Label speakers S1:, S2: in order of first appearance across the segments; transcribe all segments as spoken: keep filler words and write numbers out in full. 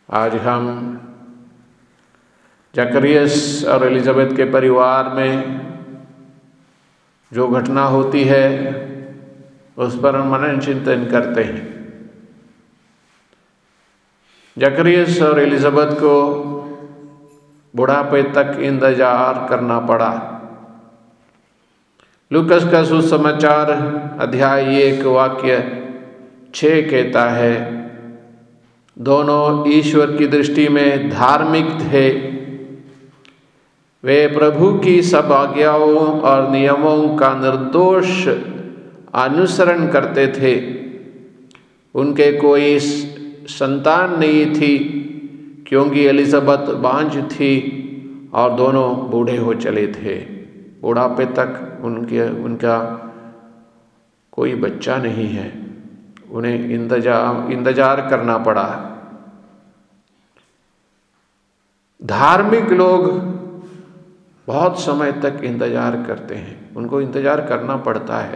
S1: आज हम जकरियस और एलिजाबेथ के परिवार में जो घटना होती है उस पर हम मनन चिंतन करते हैं। जकरियस और एलिजाबेथ को बुढ़ापे तक इंतजार करना पड़ा। लूकस का सुसमाचार अध्याय एक वाक्य छः कहता है, दोनों ईश्वर की दृष्टि में धार्मिक थे। वे प्रभु की सब आज्ञाओं और नियमों का निर्दोष अनुसरण करते थे। उनके कोई संतान नहीं थी क्योंकि एलिजाबेथ बांझ थी और दोनों बूढ़े हो चले थे। बुढ़ापे तक उनके उनका कोई बच्चा नहीं है। उन्हें इंतजार इंतजार करना पड़ा। धार्मिक लोग बहुत समय तक इंतजार करते हैं, उनको इंतजार करना पड़ता है।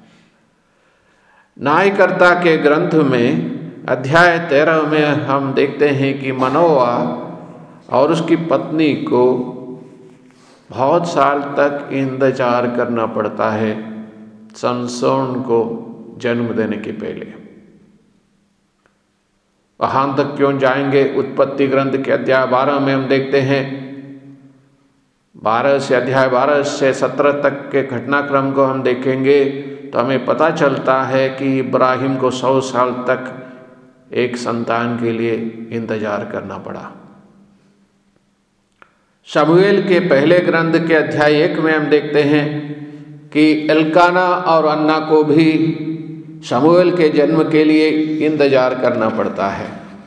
S1: न्यायकर्ता के ग्रंथ में अध्याय तेरह में हम देखते हैं कि मनोआ और उसकी पत्नी को बहुत साल तक इंतजार करना पड़ता है समसोन को जन्म देने के पहले। वहां तक क्यों जाएंगे? उत्पत्ति ग्रंथ के अध्याय बारह में हम देखते हैं, बारह से अध्याय बारह से सत्रह तक के घटनाक्रम को हम देखेंगे तो हमें पता चलता है कि इब्राहिम को सौ साल तक एक संतान के लिए इंतजार करना पड़ा। शमूएल के पहले ग्रंथ के अध्याय एक में हम देखते हैं कि एल्काना और अन्ना को भी शमूएल के जन्म के लिए इंतजार करना पड़ता है।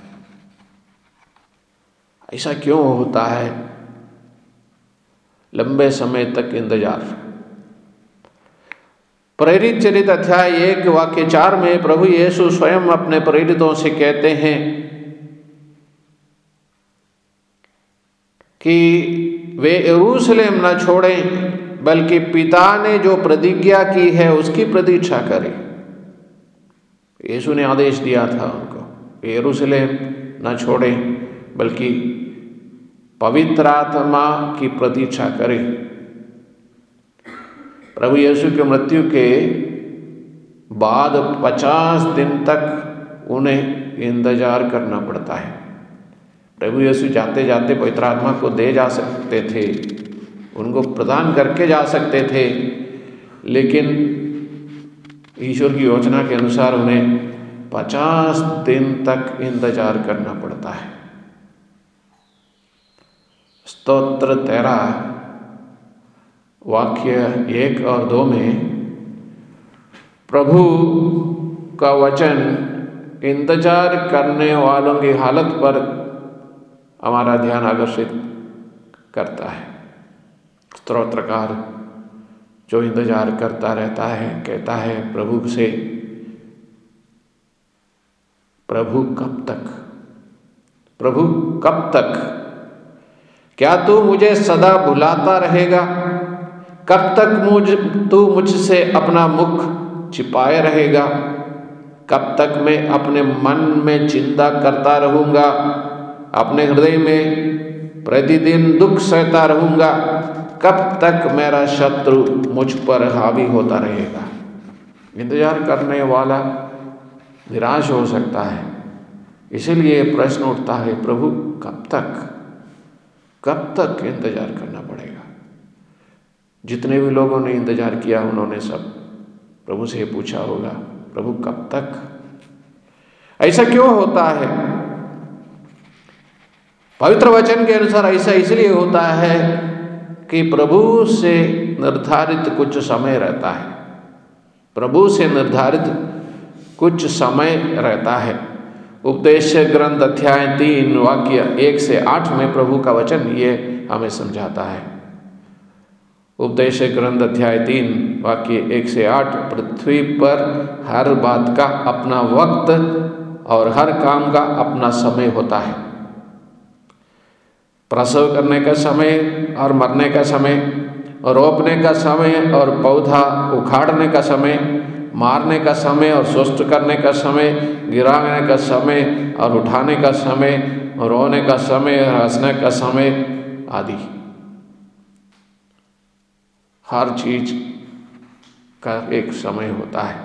S1: ऐसा क्यों होता है? लंबे समय तक इंतजार। प्रेरित चरित अध्याय एक वाक्य चार में प्रभु यीशु स्वयं अपने प्रेरितों से कहते हैं कि वे यरूशलेम न छोड़ें बल्कि पिता ने जो प्रतिज्ञा की है उसकी प्रतीक्षा करें। यीशु ने आदेश दिया था उनको, यरूशलेम न छोड़ें बल्कि पवित्र आत्मा की प्रतीक्षा करें। प्रभु यीशु की मृत्यु के बाद पचास दिन तक उन्हें इंतजार करना पड़ता है। प्रभु यीशु जाते जाते पवित्र आत्मा को दे जा सकते थे, उनको प्रदान करके जा सकते थे, लेकिन ईश्वर की योजना के अनुसार उन्हें पचास दिन तक इंतजार करना पड़ता है। स्तोत्र तेरह वाक्य एक और दो में प्रभु का वचन इंतजार करने वालों की हालत पर हमारा ध्यान आकर्षित करता है। स्तोत्रकार जो इंतजार करता रहता है कहता है प्रभु से, प्रभु कब तक, प्रभु कब तक? क्या तू मुझे सदा भुलाता रहेगा? कब तक मुझ तू मुझसे अपना मुख छिपाए रहेगा? कब तक मैं अपने मन में चिंता करता रहूंगा, अपने हृदय में प्रतिदिन दुख सहता रहूंगा? कब तक मेरा शत्रु मुझ पर हावी होता रहेगा? इंतजार करने वाला निराश हो सकता है। इसीलिए प्रश्न उठता है, प्रभु कब तक, कब तक इंतजार करना पड़ेगा? जितने भी लोगों ने इंतजार किया उन्होंने सब प्रभु से पूछा होगा, प्रभु कब तक? ऐसा क्यों होता है? पवित्र वचन के अनुसार ऐसा इसलिए होता है कि प्रभु से निर्धारित कुछ समय रहता है। प्रभु से निर्धारित कुछ समय रहता है। उपदेश ग्रंथ अध्याय तीन वाक्य एक से आठ में प्रभु का वचन ये हमें समझाता है। उपदेश ग्रंथ अध्याय तीन वाक्य एक से आठ, पृथ्वी पर हर बात का अपना वक्त और हर काम का अपना समय होता है। प्रसव करने का समय और मरने का समय, रोपने का समय और पौधा उखाड़ने का समय, मारने का समय और स्वस्थ करने का समय, गिराने का समय और उठाने का समय, और रोने का समय और हंसने का समय आदि। हर चीज का एक समय होता है।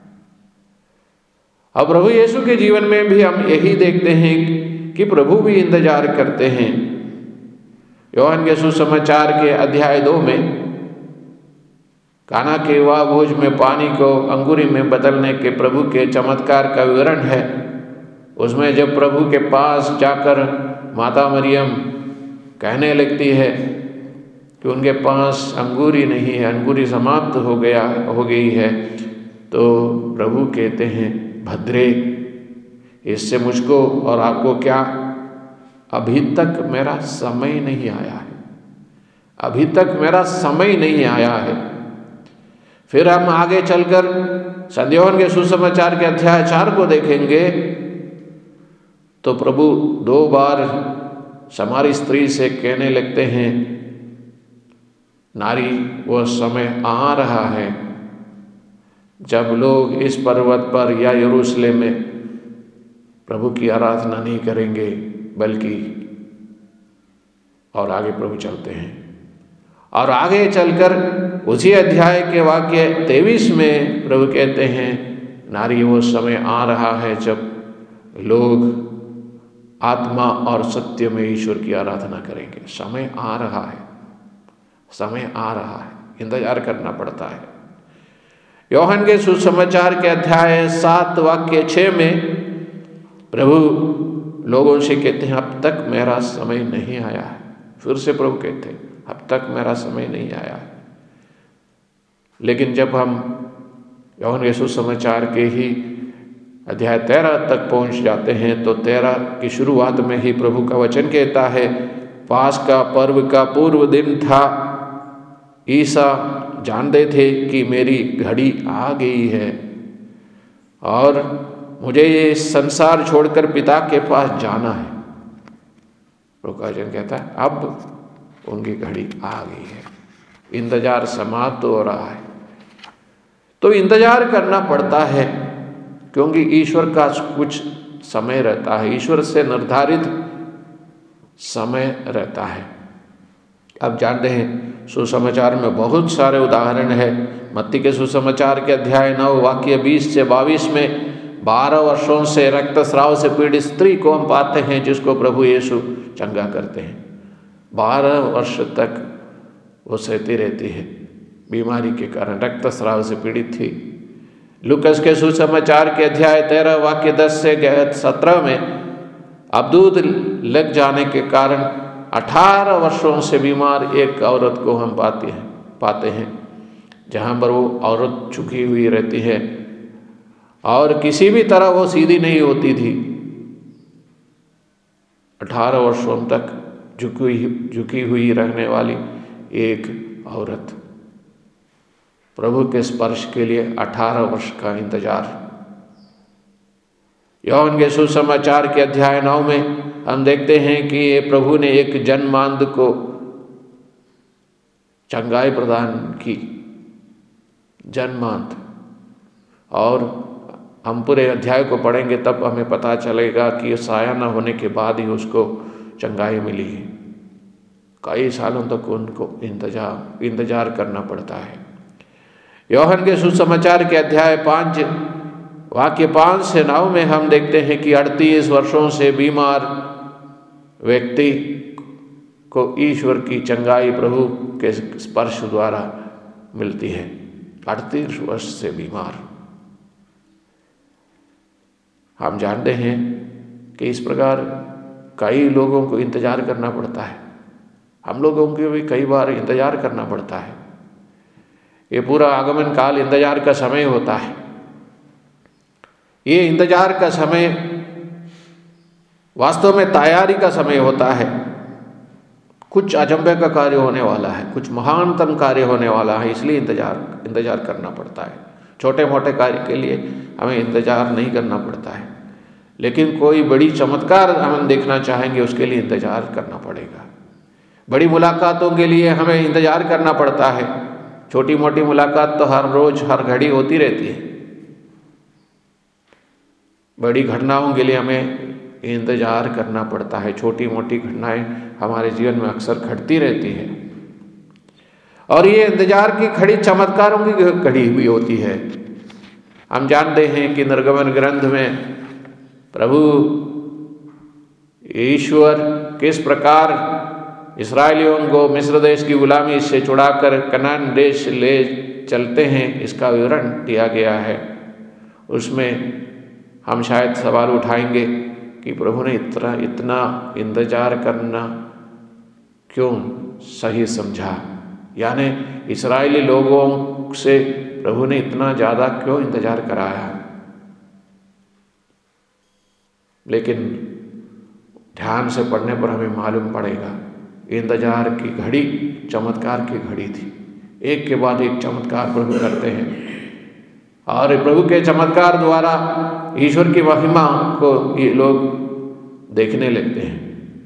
S1: अब प्रभु यीशु के जीवन में भी हम यही देखते हैं कि प्रभु भी इंतजार करते हैं। योहान के सुसमाचार के अध्याय दो में काना के विवाह भोज में पानी को अंगूरी में बदलने के प्रभु के चमत्कार का विवरण है। उसमें जब प्रभु के पास जाकर माता मरियम कहने लगती है कि उनके पास अंगूरी नहीं है, अंगूरी समाप्त हो गया हो गई है, तो प्रभु कहते हैं, भद्रे, इससे मुझको और आपको क्या? अभी तक मेरा समय नहीं आया है, अभी तक मेरा समय नहीं आया है। फिर हम आगे चलकर संत योहान के सुसमाचार के अध्याय चार को देखेंगे तो प्रभु दो बार समारी स्त्री से कहने लगते हैं, नारी, वो समय आ रहा है जब लोग इस पर्वत पर या यरूशलेम में प्रभु की आराधना नहीं करेंगे, बल्कि और आगे प्रभु चलते हैं और आगे चलकर उसी अध्याय के वाक्य तेईस में प्रभु कहते हैं, नारी, वो समय आ रहा है जब लोग आत्मा और सत्य में ईश्वर की आराधना करेंगे। समय आ रहा है, समय आ रहा है, इंतजार करना पड़ता है। योहान के सुसमाचार के अध्याय सात वाक्य छः में प्रभु लोगों से कहते हैं, अब तक मेरा समय नहीं आया है। फिर से प्रभु कहते हैं, अब तक मेरा समय नहीं आया है। लेकिन जब हम योहान के सुसमाचार के ही अध्याय तेरह तक पहुंच जाते हैं तो तेरह की शुरुआत में ही प्रभु का वचन कहता है, पास्का पर्व का पूर्व दिन था, ईसा जानते थे कि मेरी घड़ी आ गई है और मुझे ये संसार छोड़कर पिता के पास जाना है। प्रभु का वचन कहता है, अब उनकी घड़ी आ गई है, इंतजार समाप्त हो रहा है। तो इंतजार करना पड़ता है क्योंकि ईश्वर का कुछ समय रहता है, ईश्वर से निर्धारित समय रहता है। अब जानते हैं सुसमाचार में बहुत सारे उदाहरण है। मत्ती के सुसमाचार के अध्याय नौ वाक्य बीस से बाईस में बारह वर्षों से रक्तस्राव से पीड़ित स्त्री को हम पाते हैं जिसको प्रभु यीशु चंगा करते हैं। बारह वर्ष तक वो सहती रहती है, बीमारी के कारण रक्तस्राव से पीड़ित थी। लूकस के सुसमाचार के अध्याय तेरह वाक्य दस से सत्रह में अब दूध लग जाने के कारण अठारह वर्षों से बीमार एक औरत को हम पाते हैं पाते हैं जहाँ पर वो औरत झुकी हुई रहती है और किसी भी तरह वो सीधी नहीं होती थी। अठारह वर्षों तक झुकी झुकी हुई रहने वाली एक औरत, प्रभु के स्पर्श के लिए अठारह वर्ष का इंतजार। योहान के सुसमाचार के अध्याय नौ में हम देखते हैं कि ये प्रभु ने एक जन्मांध को चंगाई प्रदान की, जन्मांध। और हम पूरे अध्याय को पढ़ेंगे तब हमें पता चलेगा कि साया न होने के बाद ही उसको चंगाई मिली है। कई सालों तक उनको इंतजार इंतजार करना पड़ता है। योहान के सुसमाचार के अध्याय पाँच वाक्य पाँच से नौ में हम देखते हैं कि अड़तीस वर्षों से बीमार व्यक्ति को ईश्वर की चंगाई प्रभु के स्पर्श द्वारा मिलती है। अड़तीस वर्ष से बीमार। हम जानते हैं कि इस प्रकार कई लोगों को इंतजार करना पड़ता है। हम लोगों को भी कई बार इंतजार करना पड़ता है। ये पूरा आगमन काल इंतजार का समय होता है। ये इंतजार का समय वास्तव में तैयारी का समय होता है। कुछ अचंभे का कार्य होने वाला है, कुछ महानतम कार्य होने वाला है, इसलिए इंतजार इंतजार करना पड़ता है। छोटे मोटे कार्य के लिए हमें इंतजार नहीं करना पड़ता है, लेकिन कोई बड़ी चमत्कार हम देखना चाहेंगे उसके लिए इंतजार करना पड़ेगा। बड़ी मुलाकातों के लिए हमें इंतजार करना पड़ता है। छोटी मोटी मुलाकात तो हर रोज हर घड़ी होती रहती है, बड़ी घटनाओं के लिए हमें इंतजार करना पड़ता है। छोटी मोटी घटनाएं हमारे जीवन में अक्सर घटती रहती है और ये इंतजार की घड़ी चमत्कारों की घड़ी हुई होती है। हम जानते हैं कि निर्गमन ग्रंथ में प्रभु ईश्वर किस प्रकार इस्राएलियों को मिस्र देश की गुलामी से छुड़ाकर कनान देश ले चलते हैं, इसका विवरण दिया गया है। उसमें हम शायद सवाल उठाएंगे कि प्रभु ने इतना इतना इंतजार करना क्यों सही समझा, यानी इस्राएली लोगों से प्रभु ने इतना ज़्यादा क्यों इंतजार कराया। लेकिन ध्यान से पढ़ने पर हमें मालूम पड़ेगा इंतजार की घड़ी चमत्कार की घड़ी थी। एक के बाद एक चमत्कार प्रभु करते हैं और प्रभु के चमत्कार द्वारा ईश्वर की महिमा को ये लोग देखने लगते हैं।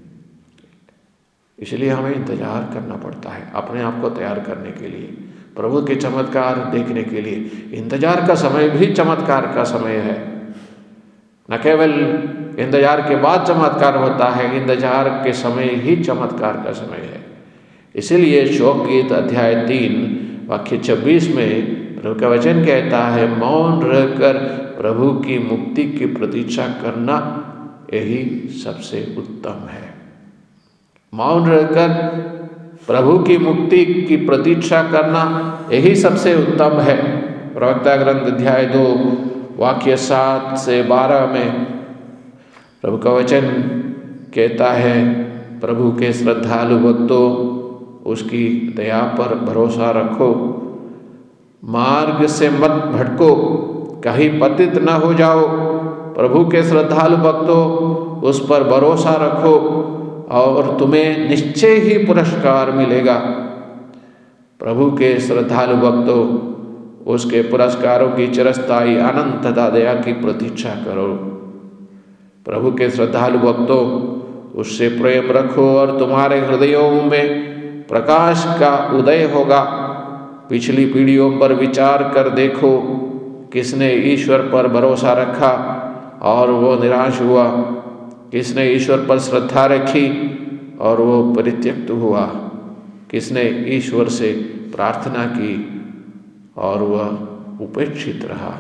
S1: इसलिए हमें इंतजार करना पड़ता है अपने आप को तैयार करने के लिए, प्रभु के चमत्कार देखने के लिए। इंतजार का समय भी चमत्कार का समय है, न केवल इंतजार के बाद चमत्कार होता है, इंतजार के समय ही चमत्कार का समय है। इसीलिए शोक गीत अध्याय तीन वाक्य छब्बीस में प्रभु का वचन कहता है, मौन रहकर प्रभु की मुक्ति की प्रतीक्षा करना यही सबसे उत्तम है। मौन रहकर प्रभु की मुक्ति की प्रतीक्षा करना यही सबसे उत्तम है। प्रवक्ता ग्रंथ अध्याय दो वाक्य सात से बारह में प्रभु का वचन कहता है, प्रभु के श्रद्धालु भक्तों उसकी दया पर भरोसा रखो, मार्ग से मत भटको, कहीं पतित न हो जाओ। प्रभु के श्रद्धालु भक्तों उस पर भरोसा रखो और तुम्हें निश्चय ही पुरस्कार मिलेगा। प्रभु के श्रद्धालु भक्तों उसके पुरस्कारों की चिरस्थायी आनंद तथा दया की प्रतीक्षा करो। प्रभु के श्रद्धालु भक्तों उससे प्रेम रखो और तुम्हारे हृदयों में प्रकाश का उदय होगा। पिछली पीढ़ियों पर विचार कर देखो, किसने ईश्वर पर भरोसा रखा और वो निराश हुआ, किसने ईश्वर पर श्रद्धा रखी और वो परित्यक्त हुआ, किसने ईश्वर से प्रार्थना की और वह उपेक्षित रहा।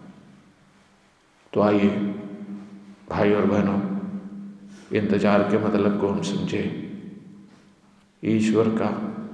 S1: तो आइए भाई और बहनों, इंतजार के मतलब को हम समझे। ईश्वर का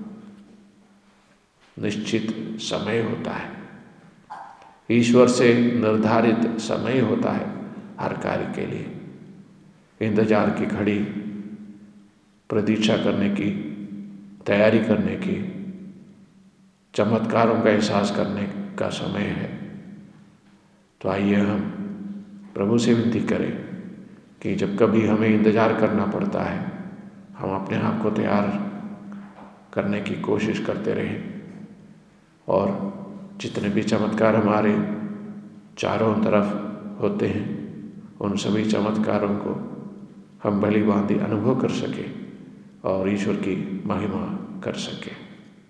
S1: निश्चित समय होता है, ईश्वर से निर्धारित समय होता है हर कार्य के लिए। इंतजार की घड़ी प्रतीक्षा करने की, तैयारी करने की, चमत्कारों का एहसास करने का समय है। तो आइए हम प्रभु से विनती करें कि जब कभी हमें इंतजार करना पड़ता है, हम अपने आप को तैयार करने की कोशिश करते रहें और जितने भी चमत्कार हमारे चारों तरफ होते हैं उन सभी चमत्कारों को हम भली भांति अनुभव कर सकें और ईश्वर की महिमा कर सकें।